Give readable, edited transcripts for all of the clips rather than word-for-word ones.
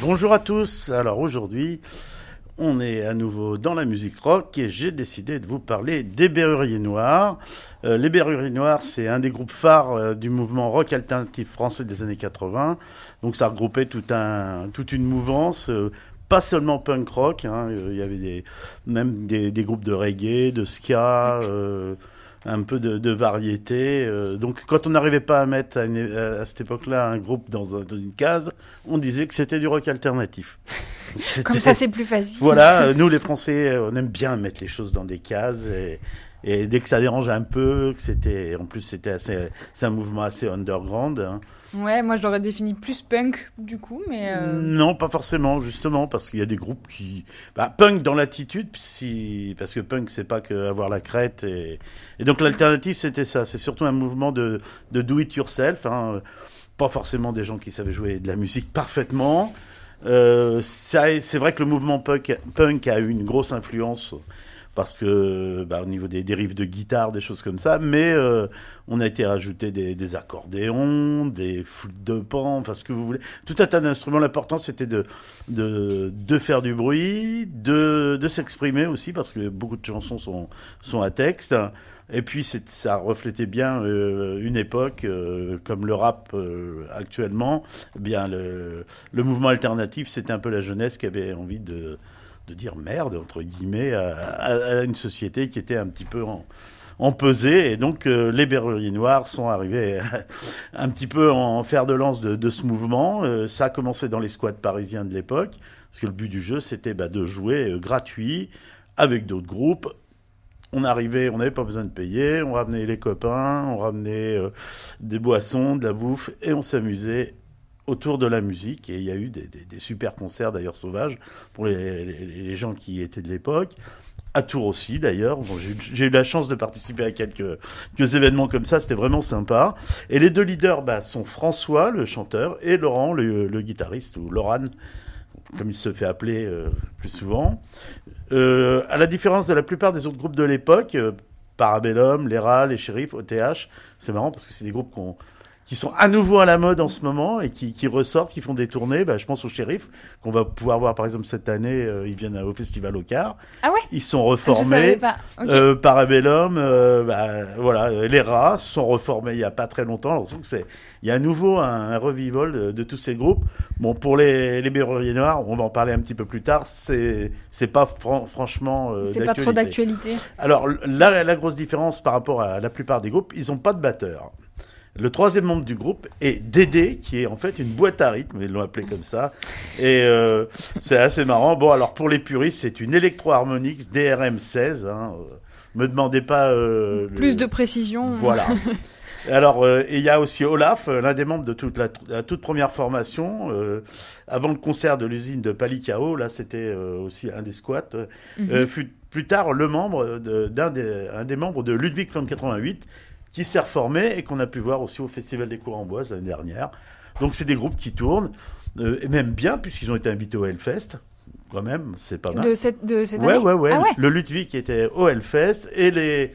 Bonjour à tous. Alors aujourd'hui, on est à nouveau dans la musique rock et j'ai décidé de vous parler des Berruriers Noirs. Les Berruriers Noirs, c'est un des groupes phares du mouvement rock alternatif français des années 80. Donc ça regroupait toute une mouvance, pas seulement punk rock. Il y avait même des groupes de reggae, de ska, un peu de variété. Donc quand on n'arrivait pas à mettre à cette époque-là un groupe dans une case, on disait que c'était du rock alternatif. Comme ça, c'est plus facile. Voilà, nous les Français, on aime bien mettre les choses dans des cases et dès que ça dérange un peu, c'est un mouvement assez underground. Hein. Ouais, moi je l'aurais défini plus punk du coup, mais non, pas forcément, justement, parce qu'il y a des groupes punk dans l'attitude, parce que punk c'est pas que avoir la crête et donc l'alternative c'était ça, c'est surtout un mouvement de do it yourself, hein. Pas forcément des gens qui savaient jouer de la musique parfaitement. C'est vrai que le mouvement punk a eu une grosse influence parce que au niveau des riffs de guitare, des choses comme ça, mais on a été rajouter des accordéons, des flûtes de pan, enfin ce que vous voulez, tout un tas d'instruments. L'important c'était de faire du bruit, de s'exprimer aussi parce que beaucoup de chansons sont à texte. Et puis ça reflétait bien une époque comme le rap actuellement. Eh bien le mouvement alternatif, c'était un peu la jeunesse qui avait envie de dire merde entre guillemets à une société qui était un petit peu en pesée. Et donc les Berruriers Noirs sont arrivés un petit peu en fer de lance de ce mouvement. Ça a commencé dans les squats parisiens de l'époque parce que le but du jeu c'était de jouer gratuit avec d'autres groupes. On arrivait, on n'avait pas besoin de payer, on ramenait les copains, on ramenait des boissons, de la bouffe, et on s'amusait autour de la musique. Et il y a eu des super concerts, d'ailleurs, sauvages, pour les gens qui étaient de l'époque. À Tours aussi, d'ailleurs. Bon, j'ai eu la chance de participer à quelques événements comme ça, c'était vraiment sympa. Et les deux leaders sont François, le chanteur, et Laurent, le guitariste, ou Laurent, comme il se fait appeler plus souvent. À la différence de la plupart des autres groupes de l'époque, Parabellum, Lera, les Shérifs, OTH, c'est marrant parce que c'est des groupes qui sont à nouveau à la mode en ce moment et qui ressortent, qui font des tournées. Je pense aux Shérifs, qu'on va pouvoir voir par exemple cette année, ils viennent au Festival au Car. Ah ouais. Ils sont reformés. Je savais pas. Okay. Parabellum, voilà, les rats sont reformés il y a pas très longtemps. Alors, il y a à nouveau un revival de tous ces groupes. Bon, pour les Berruriers Noirs, on va en parler un petit peu plus tard. C'est pas franchement c'est d'actualité. pas trop d'actualité. Alors là, la grosse différence par rapport à la plupart des groupes, ils ont pas de batteur. Le troisième membre du groupe est Dédé, qui est en fait une boîte à rythme, ils l'ont appelé comme ça. Et c'est assez marrant. Bon, alors pour les puristes, c'est une Electro Harmonix DRM16. Me demandez pas... Plus de précision. Voilà. Alors, il y a aussi Olaf, l'un des membres de la toute première formation. Avant le concert de l'usine de Palikao, là, c'était aussi un des squats. Fut plus tard le membre un des membres de Ludwig von 88, qui s'est reformé et qu'on a pu voir aussi au Festival des Cours-en-Boise l'année dernière. Donc c'est des groupes qui tournent, et même bien, puisqu'ils ont été invités au Hellfest. Quand même, c'est pas mal. De cette année. Ouais. Ah ouais. Le Ludwig était au Hellfest et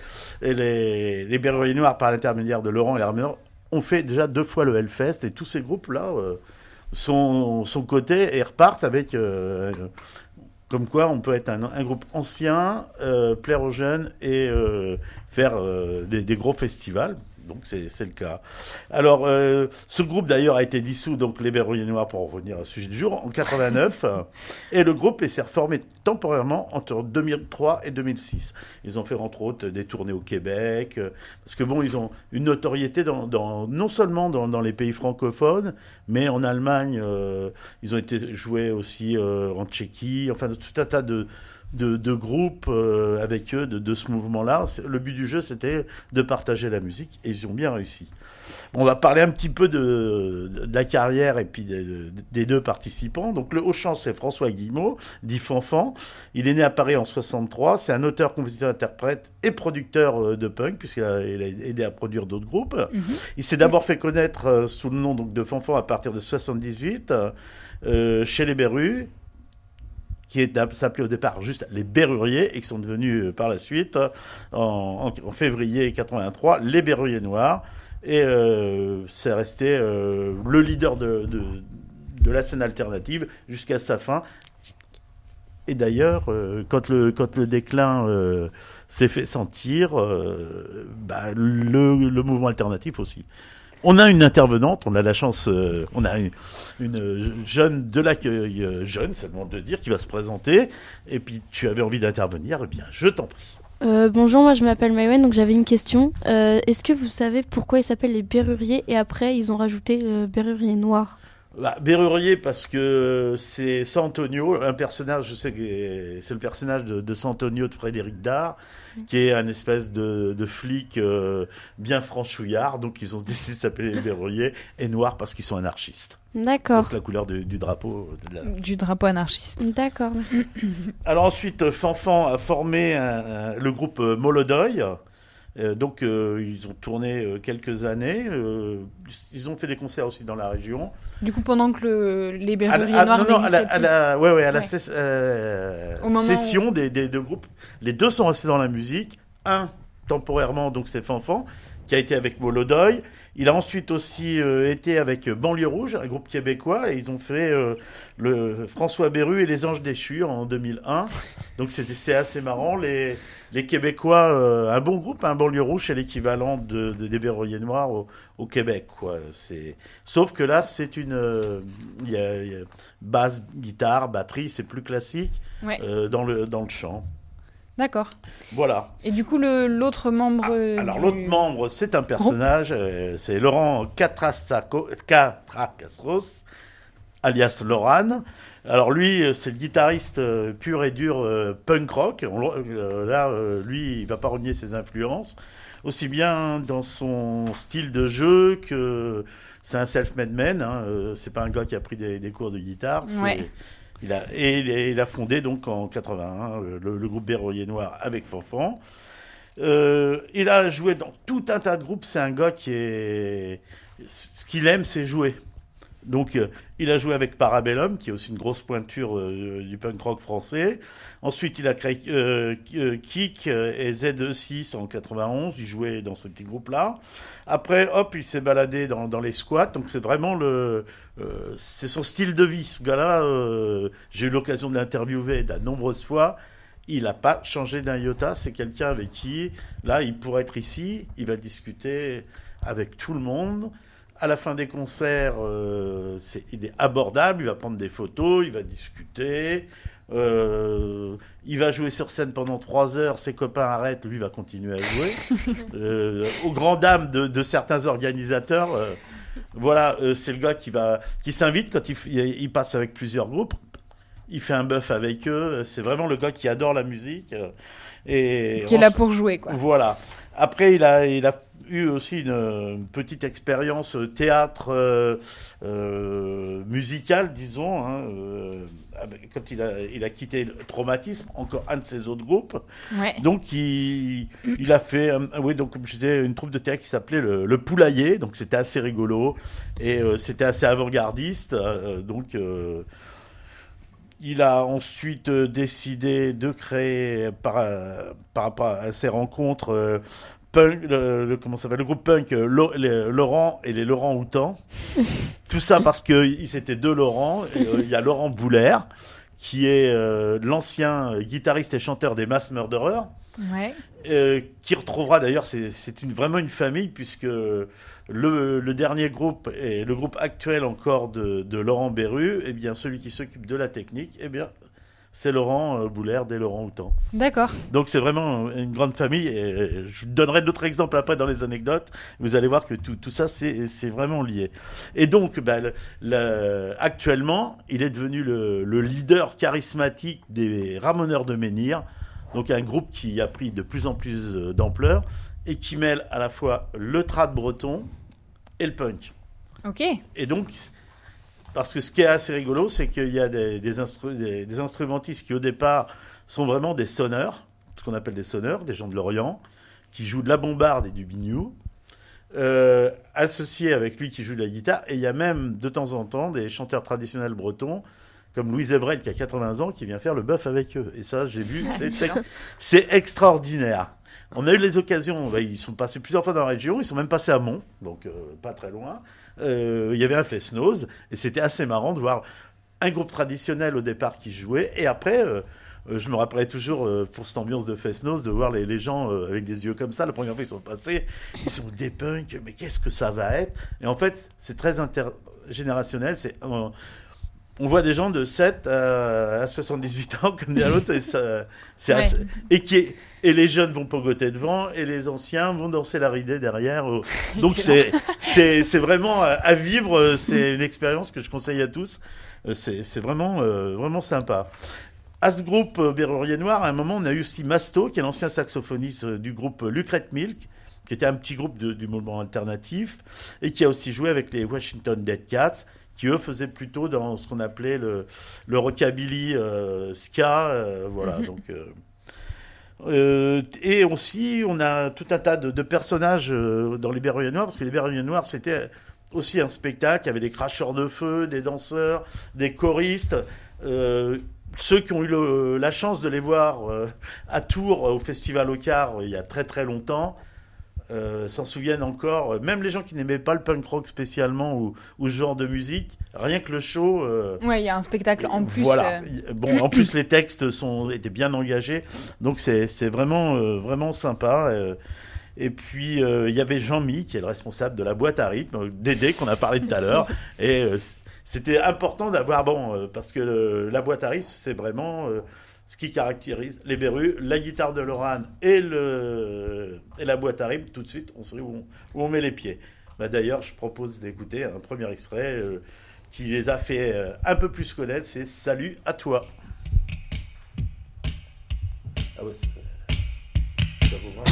les Berruriers Noirs, par l'intermédiaire de Laurent et Armeur, ont fait déjà 2 fois le Hellfest. Et tous ces groupes-là sont cotés et repartent avec... comme quoi, on peut être un groupe ancien, plaire aux jeunes et faire des gros festivals. Donc, c'est le cas. Alors, ce groupe, d'ailleurs, a été dissous, donc les Berruriers Noirs, pour revenir au sujet du jour, en 89. Et le groupe s'est reformé temporairement entre 2003 et 2006. Ils ont fait, entre autres, des tournées au Québec. Parce que, bon, ils ont une notoriété non seulement dans les pays francophones, mais en Allemagne, ils ont été joués aussi en Tchéquie. Enfin, tout un tas de groupes avec eux de ce mouvement-là. Le but du jeu, c'était de partager la musique et ils ont bien réussi. On va parler un petit peu de la carrière et puis des deux participants. Donc le haut chant, c'est François Guillemot, dit Fanfan. Il est né à Paris en 63. C'est un auteur, compositeur, interprète et producteur de punk puisqu'il a aidé à produire d'autres groupes. Il s'est d'abord fait connaître sous le nom donc, de Fanfan à partir de 78 chez les Berrus, qui s'appelait au départ juste les Berruriers et qui sont devenus par la suite, en février 83, les Berruriers Noirs. Et c'est resté le leader de de la scène alternative jusqu'à sa fin. Et d'ailleurs, quand le déclin s'est fait sentir, le mouvement alternatif aussi. On a une intervenante, on a la chance, on a une jeune de l'accueil jeune, c'est le moment de le dire, qui va se présenter. Et puis tu avais envie d'intervenir, eh bien je t'en prie. Bonjour, moi je m'appelle Maïwen, donc j'avais une question. Est-ce que vous savez pourquoi ils s'appellent les Berruriers et après ils ont rajouté le Berrurier Noir? Berrurier parce que c'est Sant'Antonio, un personnage, je sais que c'est le personnage de Sant'Antonio de Frédéric Dard, qui est un espèce de flic bien franchouillard, donc ils ont décidé de s'appeler les Berruriers, et Noir parce qu'ils sont anarchistes. D'accord. Donc la couleur du drapeau. Du drapeau anarchiste. D'accord, merci. Alors ensuite, Fanfan a formé le groupe Molodoy. Donc ils ont tourné quelques années, ils ont fait des concerts aussi dans la région. Du coup, pendant que les Berruriers Noirs n'existaient plus. À la session des deux groupes, les deux sont restés dans la musique. Un temporairement, donc c'est Fanfan, qui a été avec Molodoy. Il a ensuite aussi été avec Banlieue Rouge, un groupe québécois, et ils ont fait le François Berru et les Anges Déchus en 2001. Donc c'est assez marrant. Les Québécois, un bon groupe, un Banlieue Rouge, c'est l'équivalent des Berruriers Noirs au Québec, quoi. Sauf que là, c'est y a basse, guitare, batterie, c'est plus classique dans le chant. D'accord. Voilà. Et du coup, l'autre membre... l'autre membre, c'est un personnage, c'est Laurent Catracasros, alias Loran. Alors lui, c'est le guitariste pur et dur punk rock. Lui, il va pas renier ses influences, aussi bien dans son style de jeu que c'est un self-made man. C'est pas un gars qui a pris des cours de guitare. Il a fondé donc en 81 le groupe Berrurier Noir avec Fanfan. Il a joué dans tout un tas de groupes. C'est un gars ce qu'il aime, c'est jouer. Donc, il a joué avec Parabellum, qui est aussi une grosse pointure du punk rock français. Ensuite, il a créé Kik et Z6 en 91. Il jouait dans ce petit groupe-là. Après, hop, il s'est baladé dans les squats. Donc, c'est vraiment c'est son style de vie. Ce gars-là, j'ai eu l'occasion de l'interviewer de nombreuses fois. Il n'a pas changé d'un iota. C'est quelqu'un avec qui, là, il pourrait être ici. Il va discuter avec tout le monde. À la fin des concerts, il est abordable, il va prendre des photos, il va discuter, il va jouer sur scène pendant 3 heures, ses copains arrêtent, lui va continuer à jouer. Aux grandes dames de certains organisateurs, c'est le gars qui s'invite quand il passe avec plusieurs groupes, il fait un bœuf avec eux, c'est vraiment le gars qui adore la musique. Qui est là pour jouer, quoi. Voilà. Après, il a eu aussi une petite expérience théâtre musical, disons, quand il a quitté le Traumatisme, encore un de ses autres groupes. Ouais. Donc il a fait, donc comme je disais, une troupe de théâtre qui s'appelait le Poulailler. Donc c'était assez rigolo et c'était assez avant-gardiste. Il a ensuite décidé de créer, par rapport à ces rencontres, le groupe punk Laurent et les Laurent Houtan. Tout ça parce que c'était deux Laurent. Il y a Laurent Boulaire, qui est l'ancien guitariste et chanteur des Mass Murderers. Ouais. Qui retrouvera d'ailleurs, c'est vraiment une famille, puisque le dernier groupe et le groupe actuel encore de Laurent Berru, eh bien celui qui s'occupe de la technique, eh bien c'est Laurent Boulaire des Laurent Houtan. D'accord. Donc c'est vraiment une grande famille, et je vous donnerai d'autres exemples après dans les anecdotes. Vous allez voir que tout ça c'est vraiment lié. Et donc actuellement, il est devenu le leader charismatique des Ramoneurs de Menhir. Donc un groupe qui a pris de plus en plus d'ampleur et qui mêle à la fois le trad breton et le punk. Ok. Et donc, parce que ce qui est assez rigolo, c'est qu'il y a des instrumentistes qui au départ sont vraiment des sonneurs, ce qu'on appelle des sonneurs, des gens de l'Orient, qui jouent de la bombarde et du biniou, associés avec lui qui joue de la guitare. Et il y a même de temps en temps des chanteurs traditionnels bretons, comme Louise Ebrel qui a 80 ans, qui vient faire le bœuf avec eux. Et ça, j'ai vu, c'est extraordinaire. On a eu les occasions, ils sont passés plusieurs fois dans la région, ils sont même passés à Mont, donc pas très loin, il y avait un Fest-Noz, et c'était assez marrant de voir un groupe traditionnel au départ qui jouait, et après, je me rappellerai toujours, pour cette ambiance de Fest-Noz, de voir les gens avec des yeux comme ça. La première fois ils sont passés, ils sont des punks, mais qu'est-ce que ça va être? Et en fait, c'est très intergénérationnel, on voit des gens de 7 à 78 ans comme dit à l'autre, et c'est ouais. assez, et les jeunes vont pogoter devant, et les anciens vont danser la ridée derrière. Donc c'est vraiment à vivre. C'est une expérience que je conseille à tous. C'est vraiment vraiment sympa. À ce groupe Bérurier Noir, à un moment, on a eu aussi Masto, qui est l'ancien saxophoniste du groupe Lucrète Milk, qui était un petit groupe du mouvement alternatif, et qui a aussi joué avec les Washington Dead Cats, qui eux faisaient plutôt dans ce qu'on appelait le rockabilly ska, voilà. Donc, et aussi, on a tout un tas de personnages dans les Bérurier Noirs, parce que les Bérurier Noirs, c'était aussi un spectacle. Il y avait des cracheurs de feu, des danseurs, des choristes. Ceux qui ont eu la chance de les voir à Tours, au Festival au Quart, il y a très très longtemps, s'en souviennent encore. Même les gens qui n'aimaient pas le punk rock spécialement ou ce genre de musique, rien que le show... ouais, il y a un spectacle en plus. Voilà. Bon, en plus, les textes étaient bien engagés. Donc, c'est vraiment, vraiment sympa. Et puis, il y avait Jean-Mi, qui est le responsable de la boîte à rythme, Dédé, qu'on a parlé tout à l'heure. Et c'était important d'avoir... parce que la boîte à rythme, c'est vraiment... ce qui caractérise les Bérus, la guitare de Lorraine et la boîte à rythme, tout de suite, on sait où on met les pieds. D'ailleurs, je propose d'écouter un premier extrait qui les a fait un peu plus connaître, c'est « Salut à toi ». Ah ouais, ça vous va ?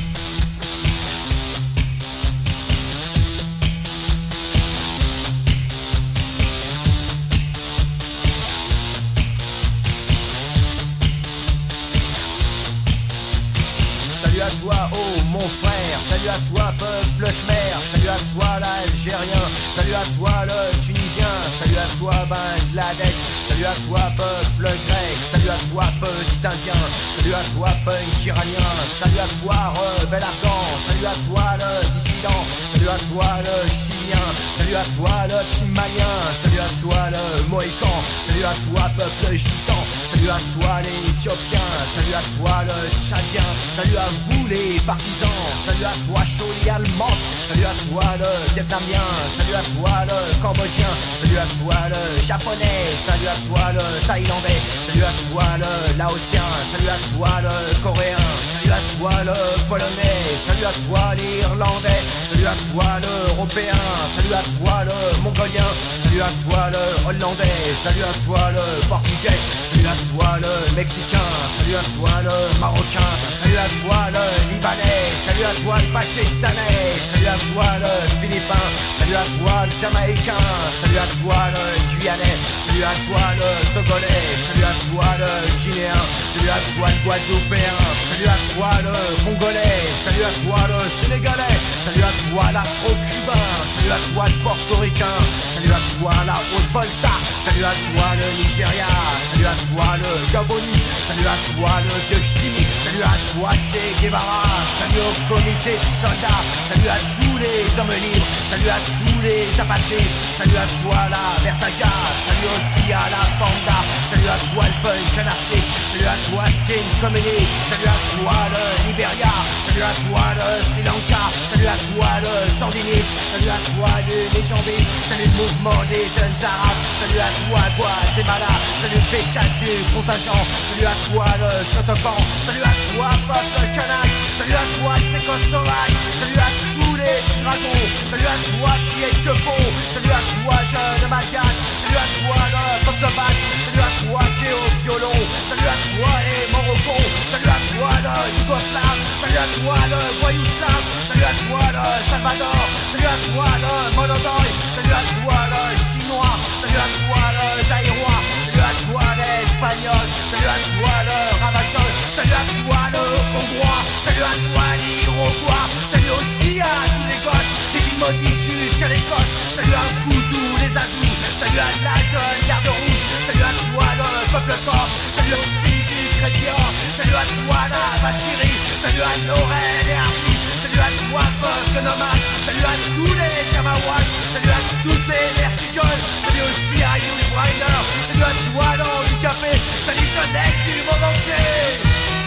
Salut à toi, oh mon frère, salut à toi, peuple khmer, salut à toi, l'Algérien, salut à toi, le Tunisien, salut à toi, Bangladesh, salut à toi, peuple grec, salut à toi, petit Indien, salut à toi, punk iranien, salut à toi, rebelle afghan, salut à toi, le dissident, salut à toi, le chilien, salut à toi, le petit malien, salut à toi, le mohican, salut à toi, peuple gitan, salut à toi, les éthiopiens, salut à toi, le tchadien, salut à vous les partisans, salut à toi Choli allemande, salut à toi le vietnamien, salut à toi le cambodgien, salut à toi le japonais, salut à toi le thaïlandais, salut à toi le laotien, salut à toi le coréen, salut à toi le polonais, salut à toi l'irlandais, salut à toi l'européen, salut à toi le mongolien, salut à toi le hollandais, salut à toi le portugais, salut à toi le mexicain, salut à toi le marocain, salut à toi le libanais, salut à toi le pakistanais, salut à toi le philippin, salut à toi le jamaïcain, salut à toi le guyanais, salut à toi le togolais, salut à toi le guinéen, salut à toi le guadeloupéen, salut à toi le congolais, salut à toi le sénégalais, salut à toi l'afro-cubain, salut à toi le portoricain, salut à toi la Haute-Volta, salut à toi le Nigeria, salut à toi le Gaboni, salut à toi le vieux Ch'timi, salut à toi Che Guevara, salut au comité de soldats, salut à tous les hommes libres, salut à tous les apatrides, salut à toi la Vertaga, salut aussi à la Panda, salut à toi le punk anarchiste, salut à toi skin communiste, salut à toi le Liberia, salut à toi le Sri Lanka, salut à toi le sandiniste, salut à toi le légendiste, salut le mouvement des jeunes arabes, salut à toi Guatemala, salut le P4 du contingent, salut à toi le Shotokan, salut à toi peuple kanak, salut à toi Tchécoslovaque, salut à tous les petits dragons, salut à toi qui est que bon, salut à toi jeune malgache, salut à toi le peuple bac, salut à toi qui est au violon, salut à toi les Morocco, salut à toi le Yougoslave, salut à toi le voyou slave, salut à toi le Salvador, salut à toi le Monodoy, salut à toi le chinois, salut à toi le zaïrois, salut à toi l'espagnol, salut à toi le ravachol, salut à toi le hongrois, salut à toi l'iroquois, salut aussi à tous les gosses, des îles maudites jusqu'à l'Écosse, salut à vous tous les azous, salut à la jeune garde rouge, salut à toi le peuple corse, salut aux filles du Crédit, salut à toi la vache qui rit, salut à Laurel et Arthur, salut Salut à toi, peuple nomade. Salut à tous les Kamawats. Salut à toutes les verticoles. Salut aussi à Youth Rider. Salut à toi, l'handicapé. Salut jeunesse du monde entier.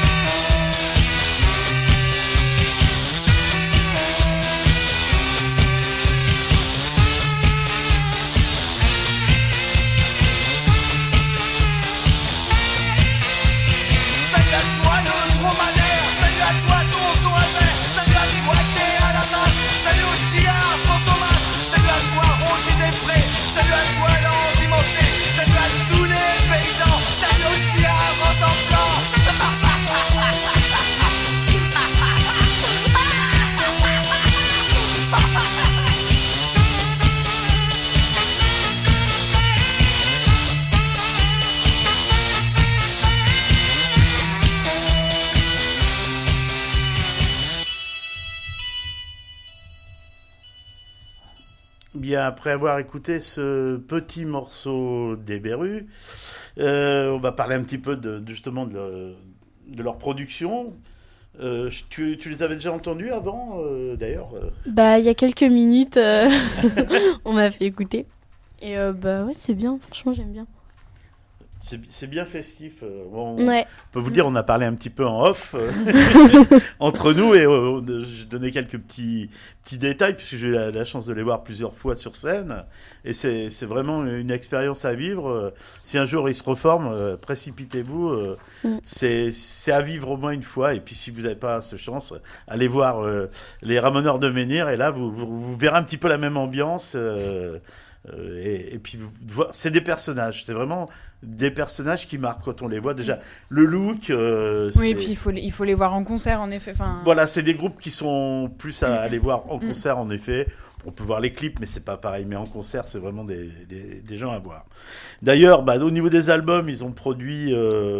Bien, après avoir écouté ce petit morceau des Berus, on va parler un petit peu justement de leur production. Tu les avais déjà entendus avant, d'ailleurs Bah, il y a quelques minutes, on m'a fait écouter. Et bah ouais, c'est bien, franchement, j'aime bien. C'est bien festif. On peut vous dire, on a parlé un petit peu en off entre nous et je donnais quelques petits détails puisque j'ai eu la chance de les voir plusieurs fois sur scène et c'est vraiment une expérience à vivre. Si un jour ils se reforment, précipitez-vous. C'est à vivre au moins une fois et puis si vous n'avez pas cette chance, allez voir les Ramoneurs de Menhir et là vous verrez un petit peu la même ambiance. Et puis c'est des personnages, c'est vraiment des personnages qui marquent quand on les voit. Déjà le look oui, et puis il faut les voir en concert en effet. Voilà, c'est des groupes qui sont plus à aller voir en concert en effet. On peut voir les clips mais c'est pas pareil, mais en concert c'est vraiment des gens à voir. D'ailleurs au niveau des albums ils ont produit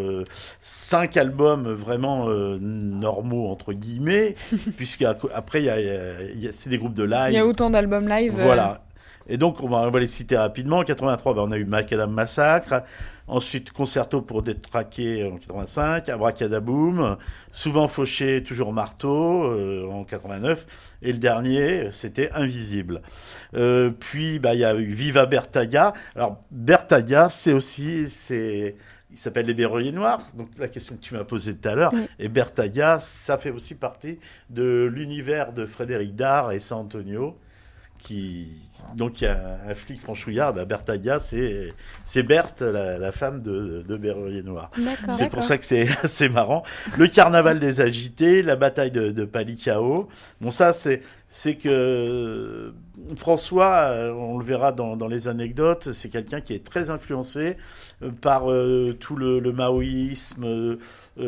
5 albums vraiment normaux entre guillemets puisqu'après c'est des groupes de live. Il y a autant d'albums live. Voilà. Et donc, on va les citer rapidement. En 83, on a eu Macadam Massacre. Ensuite, Concerto pour Détraquer en 85. Abracadaboom. Souvent Fauché, toujours Marteau en 89. Et le dernier, c'était Invisible. Puis, il y a eu Viva Bertaga. Alors, Bertaga, il s'appelle Les Berruriers Noirs. Donc, la question que tu m'as posée tout à l'heure. Oui. Et Bertaga, ça fait aussi partie de l'univers de Frédéric Dard et San Antonio. Donc il y a un flic franchouillard, Bertaga, c'est Berthe, la femme de Berrurier Noir. C'est pour ça que c'est assez marrant. Le carnaval des agités, la bataille de Palikao. Bon, ça c'est que François, on le verra dans les anecdotes, c'est quelqu'un qui est très influencé par tout le maoïsme, tout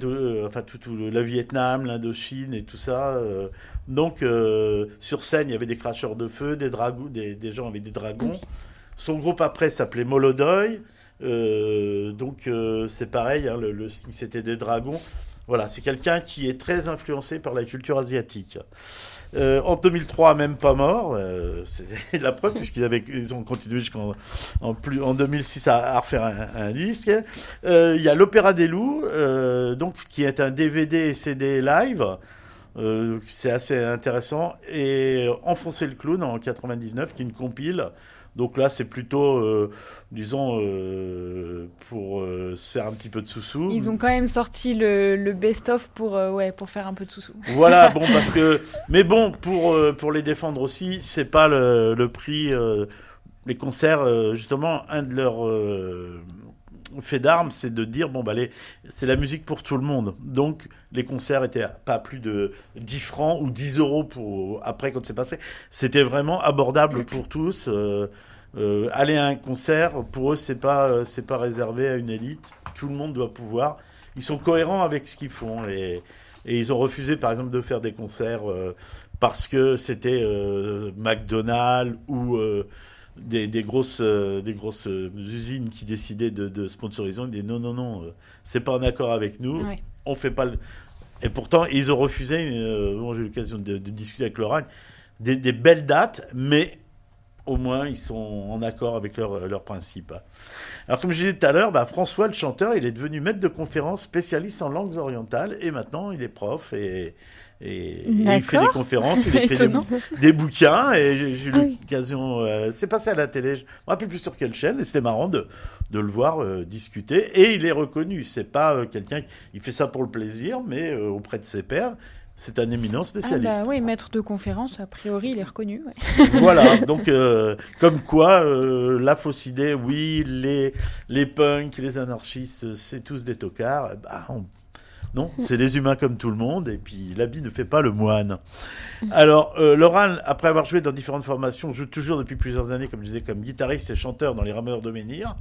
le Vietnam, l'Indochine et tout ça. Donc, sur scène, il y avait des cracheurs de feu, des gens avec des dragons. Oui. Son groupe, après, s'appelait Molodoy. Donc, c'est pareil, le signe, c'était des dragons. Voilà, c'est quelqu'un qui est très influencé par la culture asiatique. En 2003, même pas mort. C'est la preuve, puisqu'ils ont continué jusqu'en 2006 à refaire un disque. Il y a l'Opéra des Loups, donc, qui est un DVD et CD live. C'est assez intéressant. Et Enfoncer le clown en 99 qui est une compile. Donc là c'est plutôt pour se faire un petit peu de sous-sous. Ils ont quand même sorti le best-of pour faire un peu de sous-sous. Voilà, bon mais bon pour les défendre aussi, c'est pas le prix les concerts justement un de leurs fait d'armes, c'est de dire c'est la musique pour tout le monde. Donc les concerts étaient pas plus de 10 francs ou 10 euros après quand c'est passé. C'était vraiment abordable pour tous. Aller à un concert, pour eux, c'est pas réservé à une élite. Tout le monde doit pouvoir. Ils sont cohérents avec ce qu'ils font et ils ont refusé, par exemple, de faire des concerts parce que c'était McDonald's ou des grosses usines qui décidaient de sponsoriser. Ils disaient non, c'est pas en accord avec nous. Ouais. On fait pas. Et pourtant, ils ont refusé. J'ai eu l'occasion de discuter avec Laurent. Des belles dates, mais au moins ils sont en accord avec leurs principes. Alors comme je disais tout à l'heure, François le chanteur, il est devenu maître de conférence spécialiste en langues orientales et maintenant il est prof et il fait des conférences, il écrit des bouquins et j'ai eu l'occasion, c'est passé à la télé, je me rappelle plus sur quelle chaîne et c'était marrant de le voir discuter et il est reconnu, c'est pas quelqu'un qui fait ça pour le plaisir mais auprès de ses pairs. C'est un éminent spécialiste. Oui, maître de conférence, a priori, il est reconnu. Ouais. Voilà, donc comme quoi, la fausse idée, oui, les punks, les anarchistes, c'est tous des tocards. Non, c'est des humains comme tout le monde, et puis l'habit ne fait pas le moine. Alors, Laurent, après avoir joué dans différentes formations, joue toujours depuis plusieurs années, comme je disais, comme guitariste et chanteur dans les Ramoneurs de Menhir.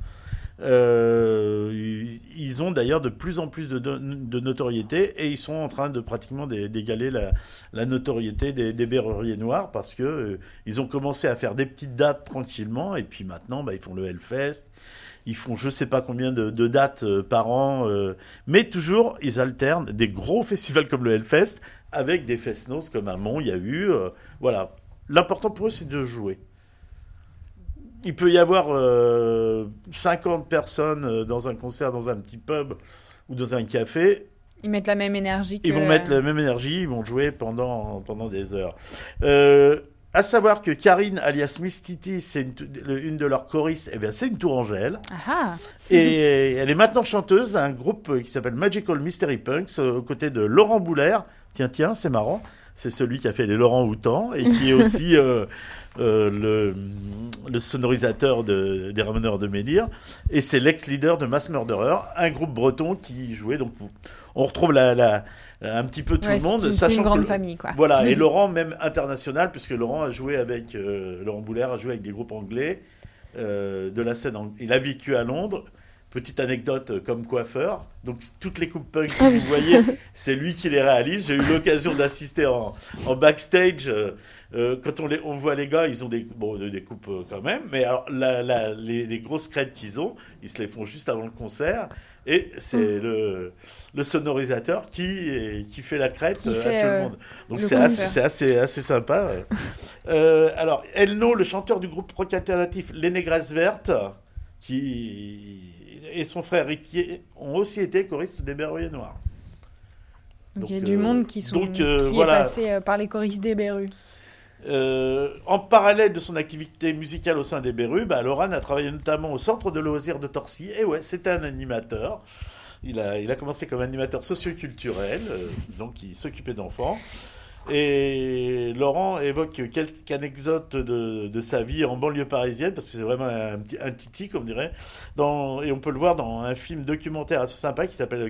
Ils ont d'ailleurs de plus en plus de notoriété et ils sont en train de pratiquement d'égaler la notoriété des Berruriers Noirs parce que ils ont commencé à faire des petites dates tranquillement et puis maintenant ils font le Hellfest, ils font je sais pas combien de dates par an, mais toujours ils alternent des gros festivals comme le Hellfest avec des fest-noz comme à Mont il y a eu, voilà. L'important pour eux c'est de jouer. Il peut y avoir 50 personnes dans un concert, dans un petit pub ou dans un café. Ils mettent la même énergie. Ils vont mettre la même énergie, ils vont jouer pendant des heures. À savoir que Karine, alias Miss Titi, c'est une de leurs choristes, eh bien, c'est une Tourangelle. Ah. Et elle est maintenant chanteuse d'un groupe qui s'appelle Magical Mystery Punks, aux côtés de Laurent Boulère. Tiens, c'est marrant. C'est celui qui a fait les Laurent Houtan et qui est aussi le sonorisateur des Ramoneurs de Menhir. Et c'est l'ex-leader de Mass Murderer, un groupe breton qui jouait. Donc, on retrouve un petit peu tout le monde. C'est une grande famille, quoi. Voilà, et Laurent, même international, puisque Laurent a joué avec Laurent Boulère a joué avec des groupes anglais de la scène. Il a vécu à Londres. Petite anecdote comme coiffeur. Donc, toutes les coupes punk que vous voyez, c'est lui qui les réalise. J'ai eu l'occasion d'assister en backstage. Quand on voit les gars, ils ont des coupes quand même. Mais alors, les grosses crêtes qu'ils ont, ils se les font juste avant le concert. Et c'est le sonorisateur qui fait la crête à tout le monde. Donc, c'est assez sympa. Alors, Elno, le chanteur du groupe rock alternatif Les Négresses Vertes, et son frère Riquier ont aussi été choristes des Berruriers Noirs. Donc il y a du monde qui est passé par les choristes des Berrus. En parallèle de son activité musicale au sein des Berrus, Laurent a travaillé notamment au centre de loisirs de Torcy. Et ouais, c'était un animateur. Il a commencé comme animateur socioculturel, donc il s'occupait d'enfants. Et Laurent évoque quelques anecdotes de sa vie en banlieue parisienne, parce que c'est vraiment un titi, comme on dirait. Et on peut le voir dans un film documentaire assez sympa qui s'appelle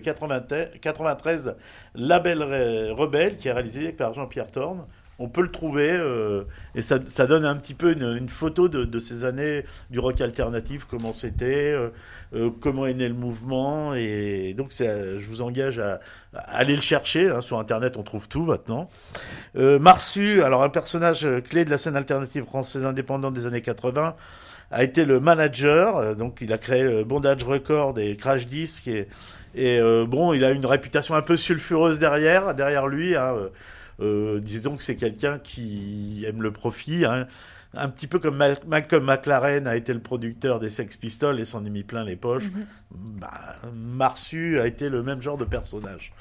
93 La Belle Rebelle, qui est réalisé par Jean-Pierre Thorne. On peut le trouver, et ça donne un petit peu une photo de ces années du rock alternatif, comment c'était, comment est né le mouvement. Et donc, je vous engage à aller le chercher. Sur Internet, on trouve tout maintenant. Marsu, alors un personnage clé de la scène alternative française indépendante des années 80, a été le manager. Donc, il a créé Bondage Record et Crash Disc. Et il a une réputation un peu sulfureuse derrière lui. Disons que c'est quelqu'un qui aime le profit, un petit peu comme Malcolm McLaren a été le producteur des Sex Pistols et s'en est mis plein les poches. Marsu a été le même genre de personnage.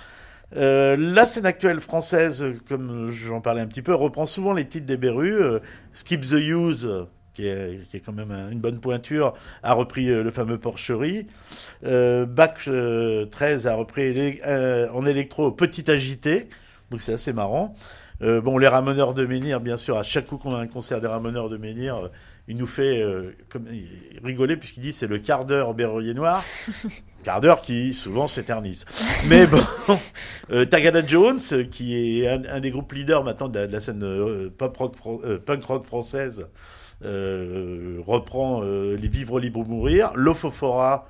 La scène actuelle française, comme j'en parlais un petit peu, reprend souvent les titres des Berrus. Skip the Use, qui est quand même une bonne pointure, a repris le fameux Porcherie. Bac 13 a repris en électro Petit Agité. Donc c'est assez marrant. Les Ramoneurs de Menhir, bien sûr, à chaque coup qu'on a un concert des Ramoneurs de Menhir, il nous fait rigoler puisqu'il dit c'est le quart d'heure Berrurier Noir. Quart d'heure qui souvent s'éternise. Mais bon, Tagada Jones, qui est un des groupes leaders maintenant de la scène punk rock française, reprend les Vivre libre ou mourir. L'Ofofora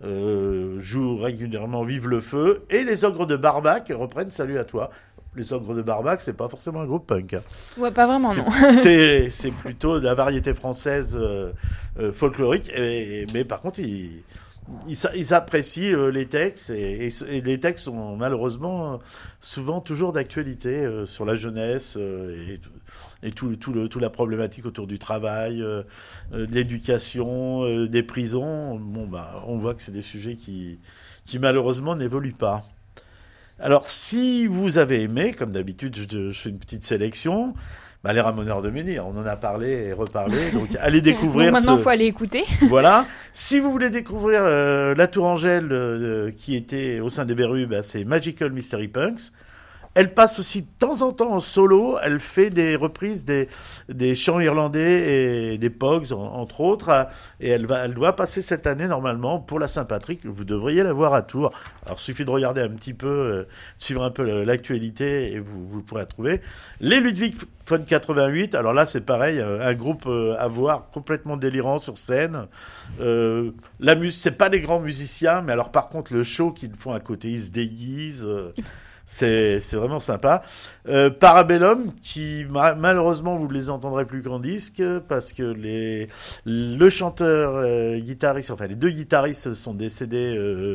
joue régulièrement Vive le feu. Et les Ogres de Barbac reprennent Salut à toi. Les Ogres de Barbac, c'est pas forcément un groupe punk. Ouais, pas vraiment, non. C'est plutôt de la variété française folklorique. Mais par contre, ils apprécient les textes et les textes sont malheureusement souvent toujours d'actualité sur la jeunesse et toute la problématique autour du travail, de l'éducation, des prisons. On voit que c'est des sujets qui malheureusement n'évoluent pas. Alors, si vous avez aimé, comme d'habitude, je fais une petite sélection. Les Ramoneurs de Menhir, on en a parlé et reparlé, donc allez découvrir. Maintenant, il faut aller écouter. Voilà. Si vous voulez découvrir la Tour Angèle qui était au sein des Berrues, c'est Magical Mystery Punks. Elle passe aussi de temps en temps en solo. Elle fait des reprises des chants irlandais et des Pogs, entre autres. Et elle doit passer cette année, normalement, pour la Saint-Patrick. Vous devriez la voir à Tours. Alors, il suffit de regarder un petit peu, suivre un peu l'actualité et vous pourrez la trouver. Les Ludwig von 88. Alors là, c'est pareil, un groupe à voir complètement délirant sur scène. C'est pas des grands musiciens, mais alors par contre, le show qu'ils font à côté, ils se déguisent. C'est vraiment sympa. Parabellum, qui malheureusement vous ne les entendrez plus qu'en disque parce que le chanteur guitariste, enfin les deux guitaristes sont décédés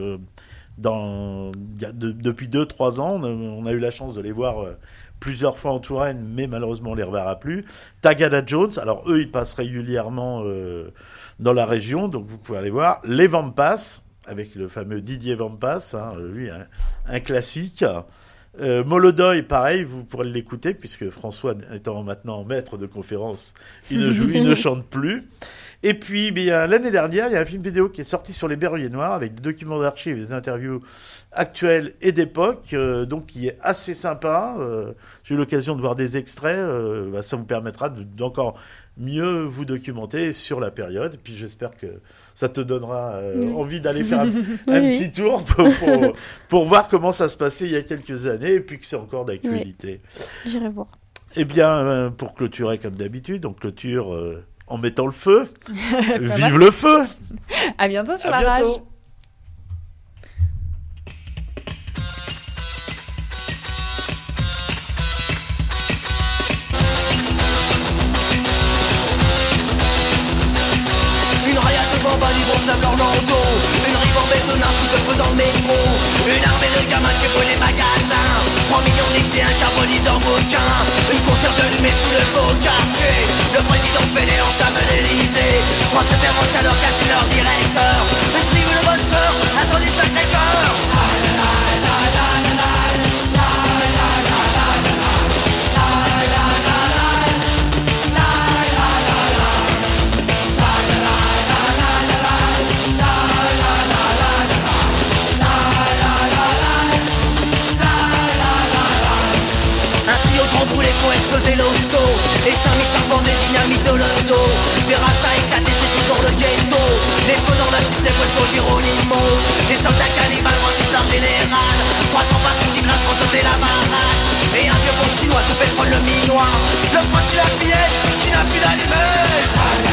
depuis 2-3 ans. On a eu la chance de les voir plusieurs fois en Touraine, mais malheureusement on les reverra plus. Tagada Jones, alors eux ils passent régulièrement dans la région, donc vous pouvez aller voir. Les Vampas, avec le fameux Didier Vampas, lui un classique. Molodoy, pareil, vous pourrez l'écouter, puisque François étant maintenant maître de conférence, il ne chante plus. Et puis, l'année dernière, il y a un film vidéo qui est sorti sur les Berruyers Noirs, avec des documents d'archives et des interviews actuelles et d'époque, donc qui est assez sympa. J'ai eu l'occasion de voir des extraits, ça vous permettra d'encore mieux vous documenter sur la période. Puis j'espère que ça te donnera envie d'aller faire un petit tour pour voir comment ça se passait il y a quelques années et puis que c'est encore d'actualité. Oui. J'irai voir. Eh bien, pour clôturer comme d'habitude, on clôture en mettant le feu. Vive le feu! À bientôt sur la rage. Flamme l'Orlando, une ribambelle de nains foutent le feu dans le métro, une armée de gamins qui brûlent les magasins, 3 millions de lycéens carbonisent en bouquins, une concierge allumée fout le beau quartier, le président fêlé entame l'Elysée, 3 secrétaires en chaleur cassent leur directeur, une tribu de bonnes sœurs, incendie de Sacré-Cœur. Exploser l'hosto et Saint-Michel posé dynamite de l'ozo. Des rastas éclatés séchés dans le ghetto. Les feux dans la cité Puerto Geronimo. Des soldats cannibales brandissent leur général. 300 patrons qui crachent pour sauter la baraque. Et un vieux bon chinois sous pétrole le minois. Le pointil à fillette qui n'a plus d'allumette.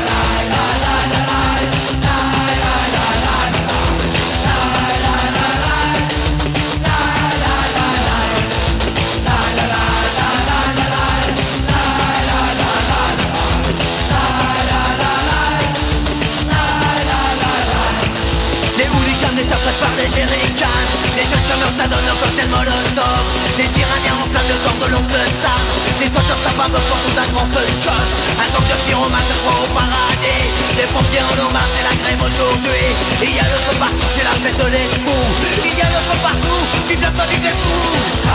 Par des jerrycans, des jeunes chômeurs s'adonnent au cocktail molotov. Des Iraniens enflamment le corps de l'oncle Sam. Des sauteurs s'abattent au fond d'un grand feu de choc. Un gang de pyromanes se croit au paradis. Les pompiers en hommage, c'est la grève aujourd'hui. Il y a le feu partout, c'est la fête des fous. Il y a le feu partout, vive le feu, vive les fous.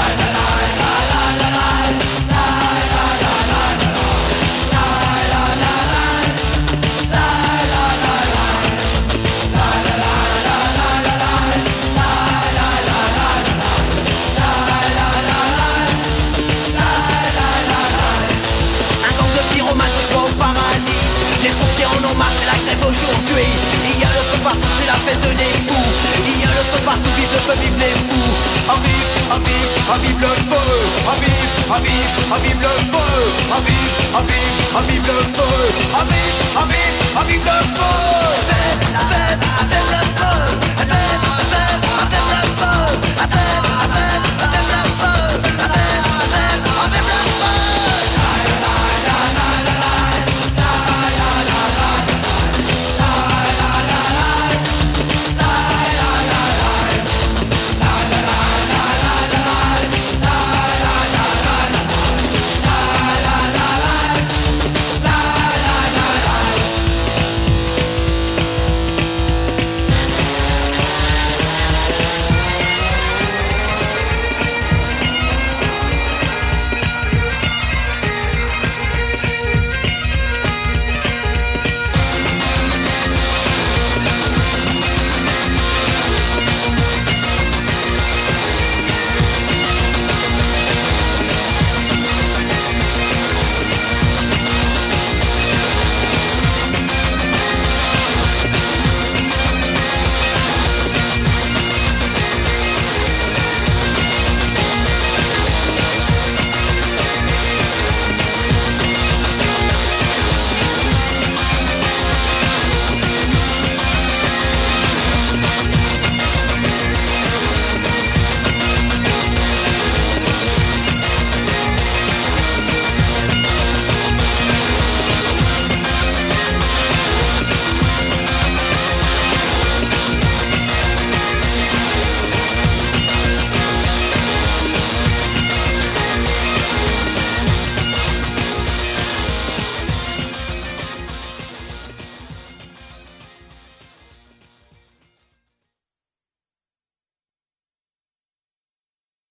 Aujourd'hui, il y a le feu partout, c'est la fête des fous. Il y a le feu partout, vive le feu, vive les fous. À vive, à vive, à vive le feu. À vive, à vive, à vive le feu. À vive, à vive, à vive le feu. À vive, à vive, à vive le feu. Vive le feu.